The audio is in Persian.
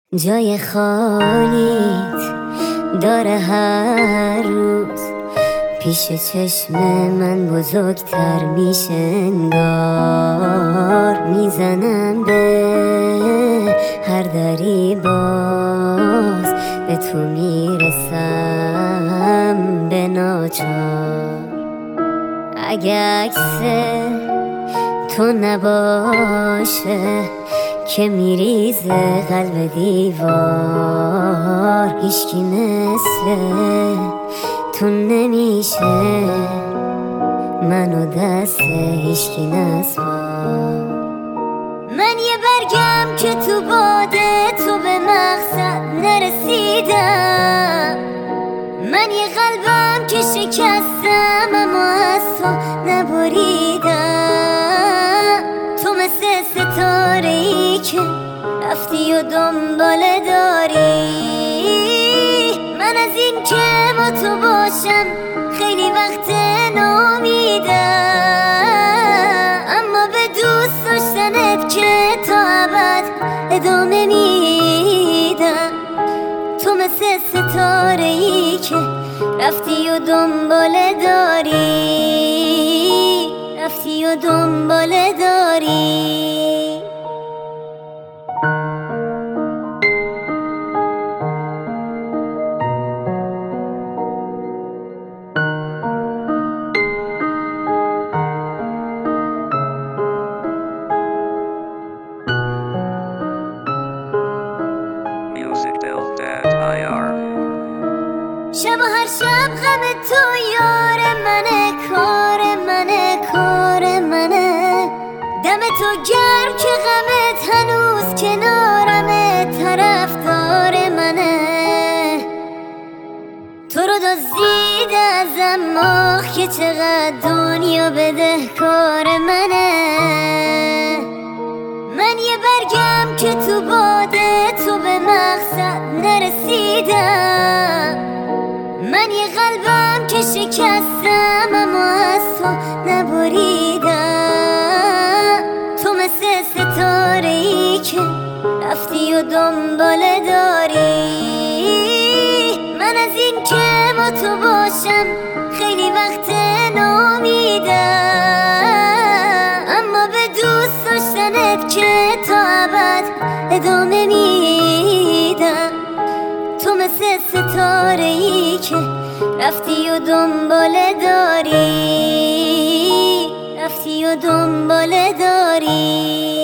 جای خالیت داره هر روز پیش چشم من بزرگتر میشه انگار. میزنم به هر دری باز به تو میرسم به ناچار. اگه عکس تو نباشه که میریزه قلب دیوار، هیچکی مثل تو نمیشه منو دست هیچکی نسپار. من یه برگم که تو باده تو به مقصد نرسیدم، من یه قلبم که شکستم اما از تو نبریدم. تو مثل ستاره‌ای که رفتی و دنبال داری، من از این که با تو باشم خیلی وقت نامیدم، اما به دوست داشتنت که تا ابد ادامه میدم. تو مثل ستاره‌ای که رفتی و دنبال داری، رفتی و دنبال داری. شب و هر شب غم تو یار منه، کار منه، کار منه. دم تو گرم که غمت هنوز کنارمه، طرفدار منه. تو رو دزدیده ازم ماه که چقدر دنیا بدهکار منه. من یه برگم که تو باده تو به مقصد نرسیدم، من یه قلبم که شکستم اما از تو نبریدم. تو مثل ستاره‌ای که رفتی و دنبال داری، من از این که با تو باشم خیلی وقت نامیدم، اما به دوست داشتنت که تا ابد ادامه میدم. تو مثل ستاره‌ای که رفتی و دنبال داری، رفتی و دنبال داری.